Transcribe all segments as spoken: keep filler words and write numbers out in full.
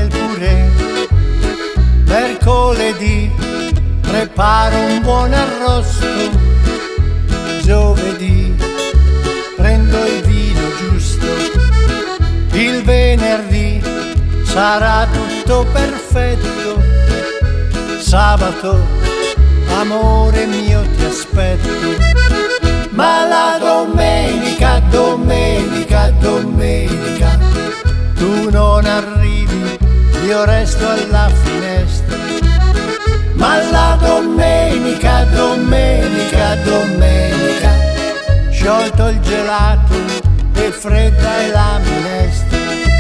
purè. Mercoledì preparo un buon arrosto, giovedì prendo il vino giusto, il venerdì sarà tutto perfetto, sabato amore mio ti aspetto, ma la domenica, domenica, domenica tu non arrivi, io resto alla finestra. Ma la domenica, domenica, domenica sciolto il gelato e fredda è la minestra.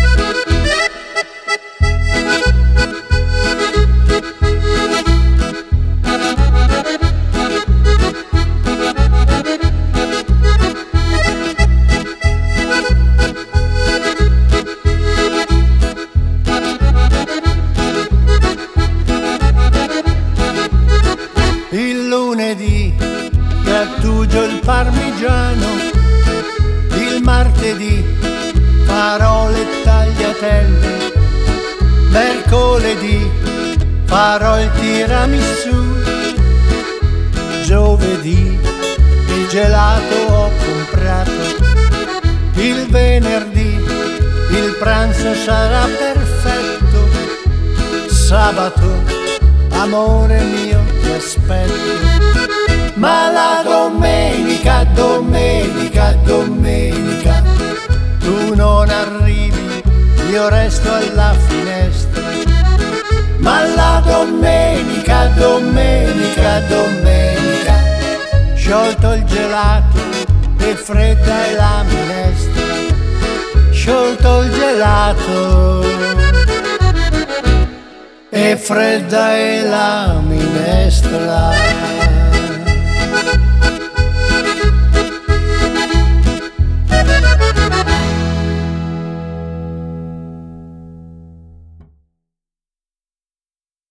Il lunedì grattugio il parmigiano, il martedì farò le tagliatelle, mercoledì farò il tiramisù, giovedì il gelato ho comprato, il venerdì il pranzo sarà perfetto, sabato amore mio ti aspetto, ma la domenica, domenica, domenica tu non arrivi, io resto alla finestra. Ma la domenica, domenica, domenica sciolto il gelato e fredda è la minestra, sciolto il gelato e fredda è la minestra.